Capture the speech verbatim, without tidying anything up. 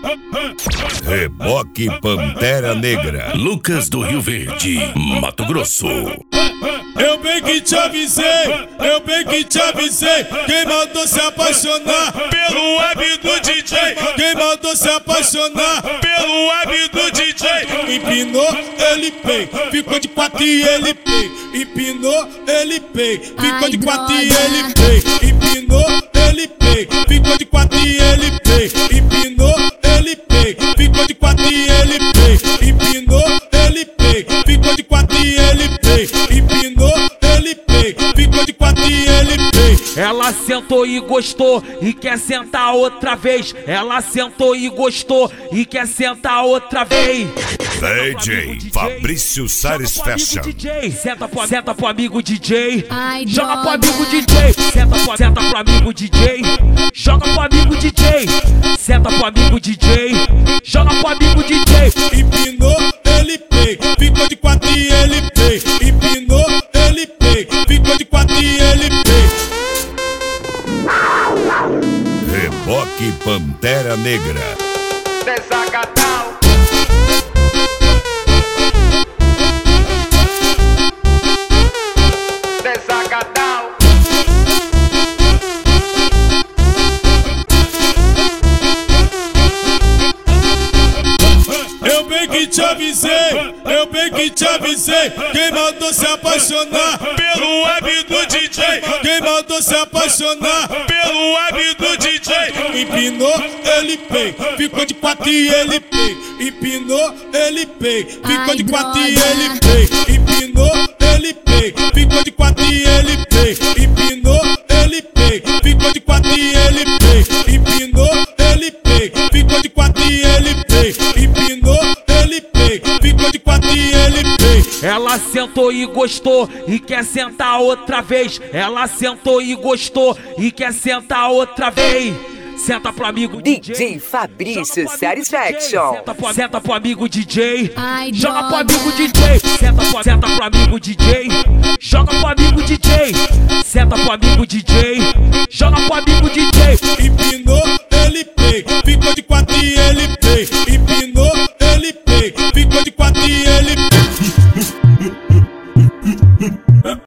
Reboque Pantera Negra. Lucas do Rio Verde, Mato Grosso. Eu bem que te avisei, eu bem que te avisei. Quem mandou se apaixonar pelo web do D J? Quem mandou se apaixonar pelo web do D J? Empinou, ele pei, ficou de quatro e ele pei. Empinou, ele pei, ficou de quatro e ele pei. Empinou, ele pei, ficou de quatro e ele pei. Empinou, ele pei, ficou de quatro e ele pei. Empinou, ele pei, ficou de quatro e ele pei. Empinou, ele pei, ficou de quatro e ele pei. Ela sentou e gostou e quer sentar outra vez. Ela sentou e gostou e quer sentar outra vez. D J Fabrício Sares Fashion. Senta pro, senta pro amigo D J. Ai, joga droga. pro amigo D J. Senta pro, senta pro amigo D J. Joga pro amigo D J. Senta pro amigo D J. Joga pro amigo D J. Empinou, ele pei, ficou de quatro e ele pei. Empinou, ele pei, ficou de quatro e ele pei. Reboque Pantera Negra. Desacatal. Desacatal. Eu bem que te avisei, eu bem que te avisei. Quem mandou se apaixonar pelo web do D J? Quem mandou se apaixonar pelo web do D J? Empinou, ele pei, ficou de quatro e ele pei. Empinou, ele pei, ficou de quatro e ele pei. Empinou, ele pei, ficou de quatro e ele pei. Empinou, ele pei, ficou de quatro e ele pei. Empinou, ele pei, ficou de quatro e ele pei. Empinou, ele pei, ficou de quatro e ele pei. Ela sentou e gostou e quer sentar outra vez. Ela sentou e gostou e quer sentar outra vez. Senta pro amigo D J Fabrício Sares Fashion. Senta pro, senta pro amigo D J. Ai, joga pro droga. amigo D J. Senta pro, senta pro amigo D J. Joga pro amigo D J. Senta pro amigo D J. Joga pro amigo D J. Empinou,